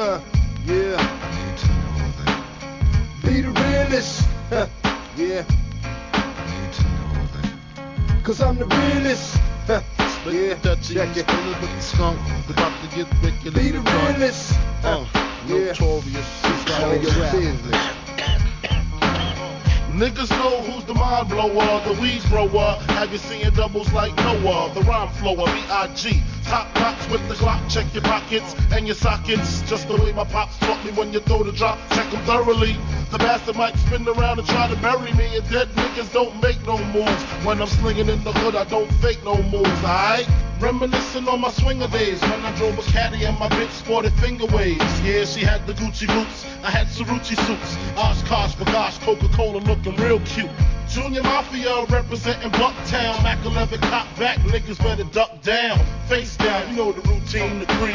Yeah. Be the realest. Yeah. Cause I'm the realest. Yeah, check it. With the skunk, about to get wicked. Be the realest. Notorious. Business. Niggas know who's the mind blower, the weed grower. Have you seen doubles like Noah? The rhyme flower, B.I.G. Top knots with the Glock, check your pockets and your sockets. Just the way my pops taught me when you throw the drop, check them thoroughly. The bastard might spin around and try to bury me, and dead niggas don't make no moves. When I'm slinging in the hood, I don't fake no moves, alright? Reminiscing on my swinger days when I drove a caddy and my bitch sported finger waves. Yeah, she had the Gucci boots, I had Cerucci suits. Oshkosh, Bagosh, Coca-Cola looking real cute. Junior Mafia representing Bucktown. Mac 11 cop back, niggas better duck down. Face down, you know the routine, the cream.